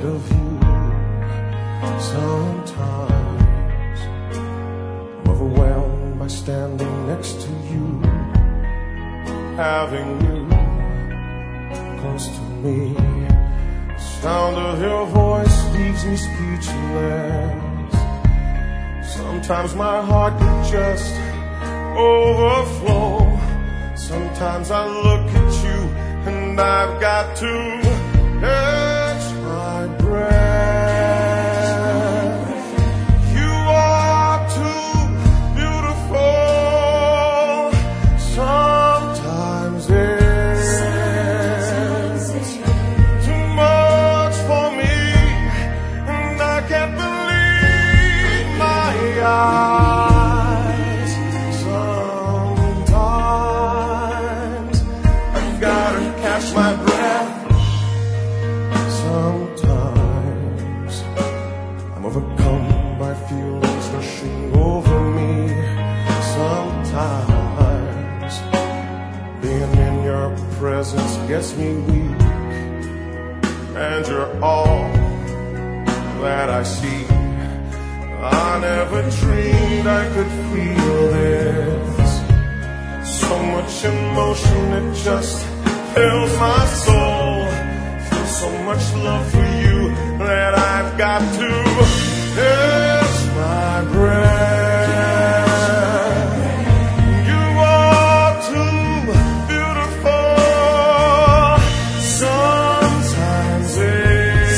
of you. Sometimes I'm overwhelmed by standing next to you, having you close to me. The sound of your voice leaves me speechless. Sometimes my heart could just overflow. Sometimes I look at you and I've got to catch my breath. You are too beautiful. Sometimes it's too much for me, and I can't believe my eyes. Sometimes I've gotta catch my breath. Sometimes I'm overcome by feelings rushing over me. Sometimes being in your presence gets me weak, and you're all that I see. I never dreamed I could feel this. So much emotion, it just fills my soul. Feel so much love for you that I've got to catch my breath. You are too beautiful. Sometimes it's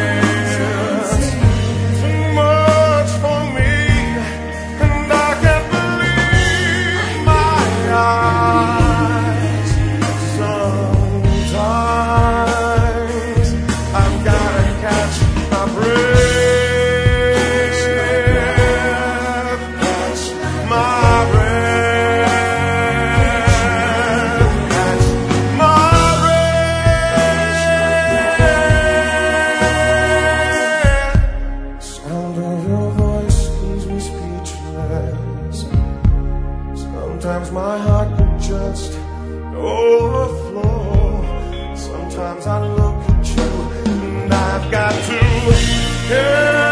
too much for me, and I can't believe my eyes. Sometimes I've gotta catch my breath, catch my breath, catch my breath. Sound of your voice leaves me speechless. Sometimes my heart could just overflow. Sometimes I look at you and I've got to